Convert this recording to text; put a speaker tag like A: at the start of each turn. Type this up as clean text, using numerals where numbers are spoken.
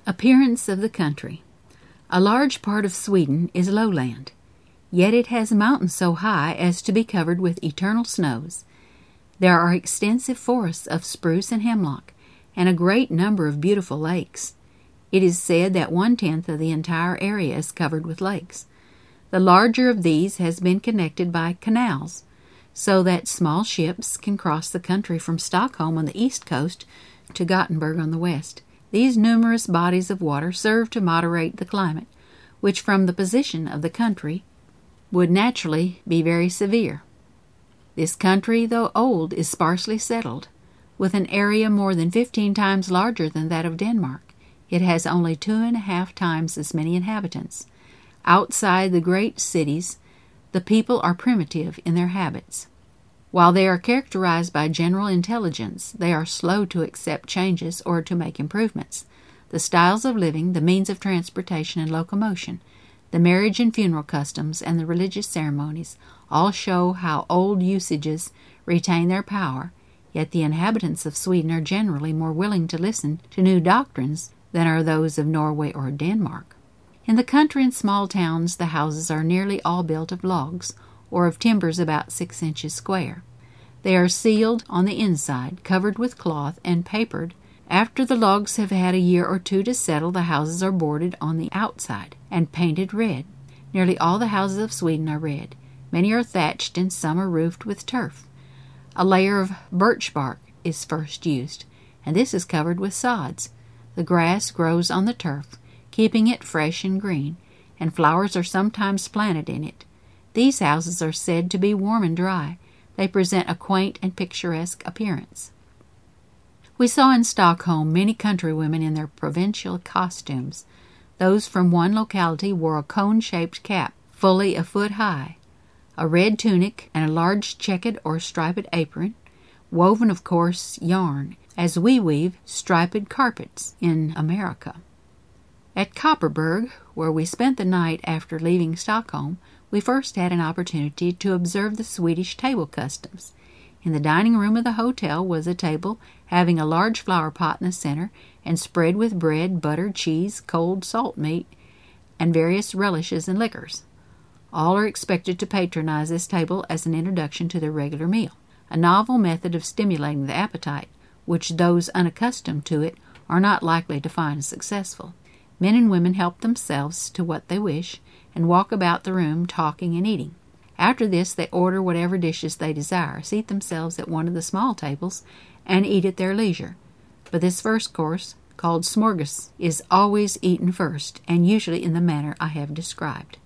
A: Appearance of the country. A large part of Sweden is lowland, yet it has mountains so high as to be covered with eternal snows. There are extensive forests of spruce and hemlock, and a great number of beautiful lakes. It is said that 1/10 of the entire area is covered with lakes. The larger of these has been connected by canals, so that small ships can cross the country from Stockholm on the east coast to Gothenburg on the west. These numerous bodies of water serve to moderate the climate, which from the position of the country would naturally be very severe. This country, though old, is sparsely settled. With an area more than 15 times larger than that of Denmark, it has only 2.5 times as many inhabitants. Outside the great cities, the people are primitive in their habits. While they are characterized by general intelligence, they are slow to accept changes or to make improvements. The styles of living, the means of transportation and locomotion, the marriage and funeral customs, and the religious ceremonies all show how old usages retain their power, yet the inhabitants of Sweden are generally more willing to listen to new doctrines than are those of Norway or Denmark. In the country and small towns, the houses are nearly all built of logs, or of timbers about 6 inches square. They are sealed on the inside, covered with cloth, and papered. After the logs have had a year or two to settle, the houses are boarded on the outside and painted red. Nearly all the houses of Sweden are red. Many are thatched and some are roofed with turf. A layer of birch bark is first used, and this is covered with sods. The grass grows on the turf, keeping it fresh and green, and flowers are sometimes planted in it. These houses are said to be warm and dry. They present a quaint and picturesque appearance. We saw in Stockholm many countrywomen in their provincial costumes. Those from one locality wore a cone-shaped cap, fully a foot high, a red tunic, and a large checkered or striped apron, woven of coarse yarn, as we weave striped carpets in America. At Kopparberg, where we spent the night after leaving Stockholm, we first had an opportunity to observe the Swedish table customs. In the dining room of the hotel was a table having a large flower pot in the center and spread with bread, butter, cheese, cold salt meat, and various relishes and liquors. All are expected to patronize this table as an introduction to their regular meal, a novel method of stimulating the appetite, which those unaccustomed to it are not likely to find successful. Men and women help themselves to what they wish, and walk about the room talking and eating. After this they order whatever dishes they desire, seat themselves at one of the small tables, and eat at their leisure. But this first course, called smorgas, is always eaten first, and usually in the manner I have described.